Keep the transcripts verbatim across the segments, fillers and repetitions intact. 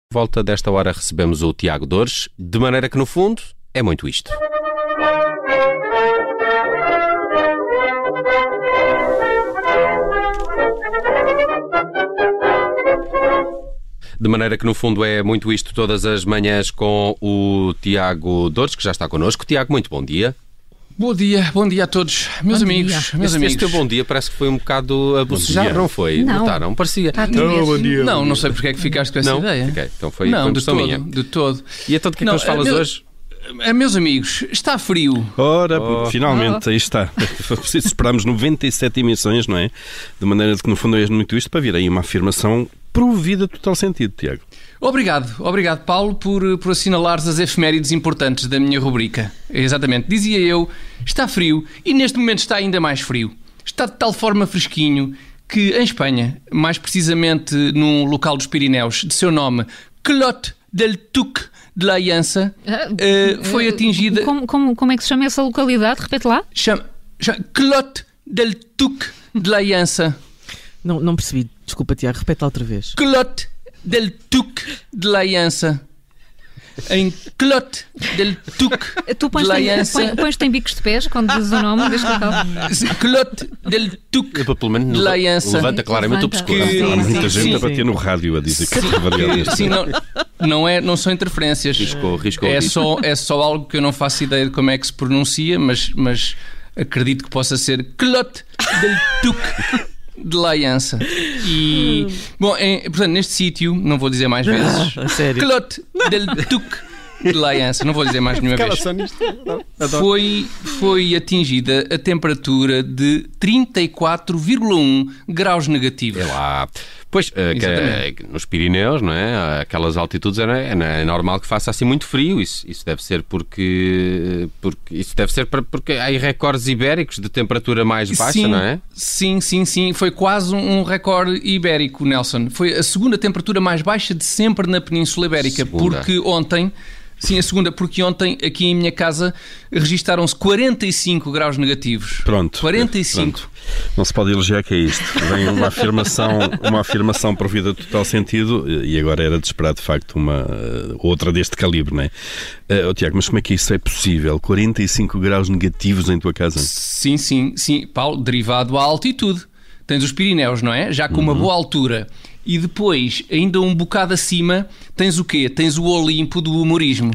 Volta desta hora recebemos o Tiago Dores, de maneira que no fundo é muito isto. De maneira que no fundo é muito isto todas as manhãs com o Tiago Dores, que já está connosco. Tiago, muito bom dia. Bom dia, bom dia a todos, meus bom amigos, dia. meus Este, amigos. este teu bom dia parece que foi um bocado a bocejar, não foi? Não. Notaram? Parecia. Tá não, bom dia. Não, não sei porque é que ficaste com essa Não, ideia. fiquei. Então foi, não, foi de impressão todo, minha. de todo. E então de que é que Não, nos falas é, meu- hoje? É, meus amigos, está frio. Ora, Oh. finalmente, aí está. Foi preciso esperarmos noventa e sete emissões, não é? De maneira de que no fundo é muito isto para vir aí uma afirmação provida de total sentido, Tiago. Obrigado, obrigado Paulo por, por assinalares as efemérides importantes da minha rubrica. Exatamente, dizia eu, está frio e neste momento está ainda mais frio. Está de tal forma fresquinho que em Espanha, mais precisamente num local dos Pirineus, de seu nome Clot del Tuc de la Llança, eh, foi atingida... Como, como, como é que se chama essa localidade? Repete lá. Chama, chama Clot del Tuc de la Llança. Não, não percebi. Desculpa, Tiago. Repete lá outra vez. Clot del Tuc de la Llança. Em Clot del Tuc Tu de pões-te la em, Llança. põe- pões-te em bicos de pés quando dizes o nome deste local. Clot del Tuc Eu, pelo menos de la Llança. levanta claramente Levanta. o pescoço. Que- Há muita sim, gente sim. a bater no rádio a dizer que é variado. Que, sim, não, não, é, não são interferências. Riscou, riscou É isso. só, é só algo que eu não faço ideia de como é que se pronuncia, mas, mas acredito que possa ser Clot del Tuc de la Llança. E, bom, em- portanto, neste sítio, não vou dizer mais vezes, A sério. Clot del Tuc de la Llança, não vou dizer mais nenhuma vez. Foi, foi atingida a temperatura de trinta e quatro vírgula um graus negativos. É lá. Pois, eh, que, Exatamente. eh, nos Pirineus, não é? Aquelas altitudes é, é normal que faça assim muito frio. Isso, isso deve ser porque, porque isso deve ser para- porque há aí recordes ibéricos de temperatura mais baixa, sim, não é? Sim, sim, sim. Foi quase um recorde ibérico, Nelson. Foi a segunda temperatura mais baixa de sempre na Península Ibérica. Segunda. Porque ontem, sim, a segunda, porque ontem aqui em minha casa registaram-se quarenta e cinco graus negativos. Pronto. quarenta e cinco. Pronto. Não se pode elogiar que é isto. Vem uma afirmação, uma afirmação provida de total sentido e agora era de esperar de facto uma outra deste calibre, não é? Uh, oh, Tiago, mas como é que isso é possível? quarenta e cinco graus negativos em tua casa? Sim, sim, sim. Paulo, derivado à altitude. Tens os Pirineus, não é? Já com uma boa altura. E depois, ainda um bocado acima, tens o quê? Tens o Olimpo do humorismo.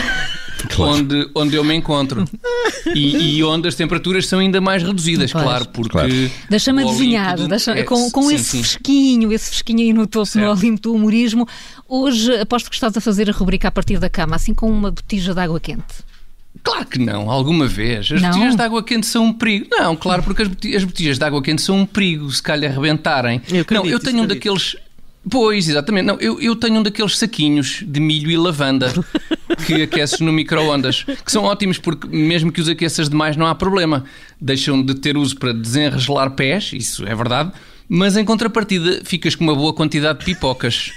Claro. Onde, onde eu me encontro. E, e onde as temperaturas são ainda mais reduzidas, Pois. claro, porque... Claro. Deixa-me o adivinhar, Olimpo do- deixa- é, com, com sim, esse sim. fresquinho, esse fresquinho aí no topo, no Certo. Olimpo do humorismo, hoje aposto que estás a fazer a rubrica a partir da cama, assim com uma botija de água quente. Claro que não, alguma vez. As Não? botijas de água quente são um perigo. Não, claro, porque as boti- as botijas de água quente são um perigo, se calhar arrebentarem. Eu acredito, não, eu tenho um acredito. daqueles... Pois, exatamente. Não, eu, eu tenho um daqueles saquinhos de milho e lavanda que aqueces no micro-ondas, que são ótimos porque mesmo que os aqueças demais não há problema. Deixam de ter uso para desenregelar pés, isso é verdade, mas em contrapartida ficas com uma boa quantidade de pipocas.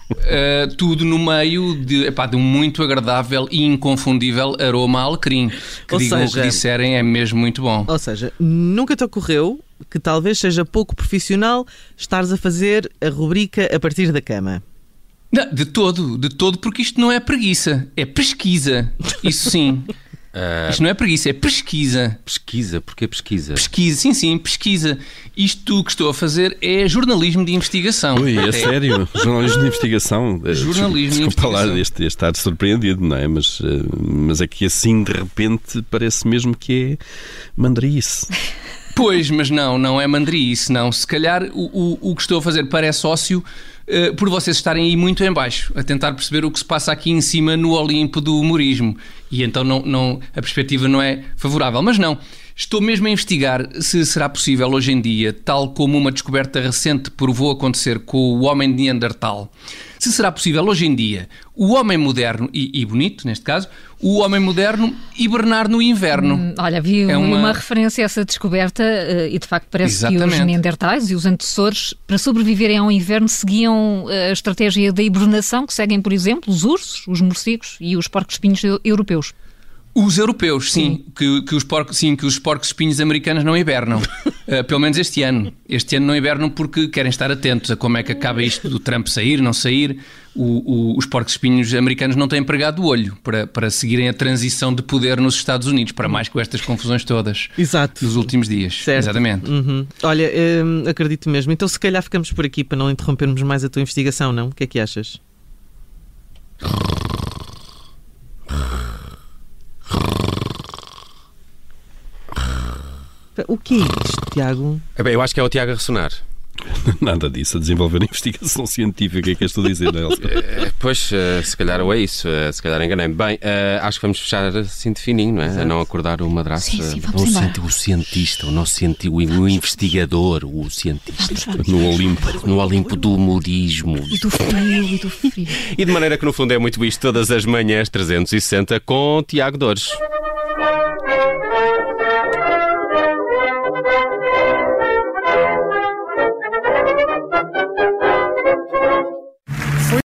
Uh, tudo no meio de, epá, de um muito agradável e inconfundível aroma a alecrim. Que Ou digam o seja- que disserem, é mesmo muito bom. Ou seja, nunca te ocorreu que talvez seja pouco profissional estares a fazer a rubrica a partir da cama? Não, de todo, de todo, porque isto não é preguiça, é pesquisa. Isso sim. Ah, Isto não é preguiça, é pesquisa. pesquisa, porquê pesquisa? Pesquisa, sim, sim, pesquisa. Isto que estou a fazer é jornalismo de investigação. Ui, é Até. sério? Jornalismo de investigação? Eh, Jornalismo de Desculpa lá investigação. este, este estar surpreendido, não é? Mas, eh, mas é que assim de repente parece mesmo que é mandarice. Pois, mas não, não é mandrice, não. Se calhar o, o, o que estou a fazer parece ócio eh, por vocês estarem aí muito em baixo, a tentar perceber o que se passa aqui em cima no Olimpo do humorismo. E então não, não, a perspectiva não é favorável. Mas não, estou mesmo a investigar se será possível hoje em dia, tal como uma descoberta recente provou acontecer com o homem de Neandertal, se será possível hoje em dia o homem moderno, e, e bonito neste caso, o homem moderno hibernar no inverno. Hum, Olha, vi É uma... uma- referência a essa descoberta eh, e de facto parece que os Exatamente. neandertais e os antecessores, para sobreviverem ao inverno, seguiam eh, a estratégia da hibernação que seguem, por exemplo, os ursos, os morcegos e os porcos-espinhos eu- europeus. Os europeus, sim, que, que, os porcos, sim, que os porcos-espinhos americanos não hibernam. Uh, pelo menos este ano. Este ano não hibernam porque querem estar atentos a como é que acaba isto do Trump sair, não sair, o, o, os porcos-espinhos americanos não têm pregado o olho para, para seguirem a transição de poder nos Estados Unidos, para mais com estas confusões todas Exato. dos últimos dias. Certo. Exatamente. Uhum. Olha, hum, acredito mesmo. Então se calhar ficamos por aqui para não interrompermos mais a tua investigação, não? O que é que achas? O que é isto, Tiago? Eu acho que é o Tiago a ressonar. Nada disso, a desenvolver a investigação científica, o que é que és tu a dizer, Nelson? Uh, pois, uh, se calhar ou é isso, uh, se calhar enganei-me. Bem, uh, acho que vamos fechar assim de fininho, não é? A não acordar o madraço. Sim, sim, uh, vamos o, embora. cienti- o cientista, o nosso cienti- o, o investigador, o cientista. Vamos, vamos. No Olimpo. No Olimpo do humorismo. E do frio, e do frio. E de maneira que no fundo é muito isto todas as manhãs trezentos e sessenta com Tiago Dores.